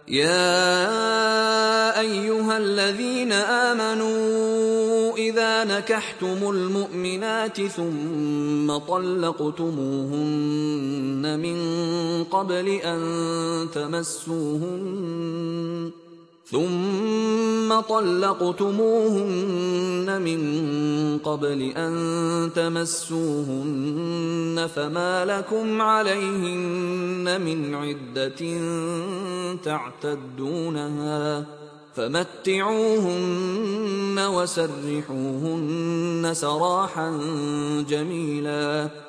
يا أيها الذين آمنوا إذا نكحتم المؤمنات ثم طلقتموهن من قبل أن تمسوهن فما لكم عليهن من عدة تعتدونها فمتعوهن وسرحوهن سراحا جميلا.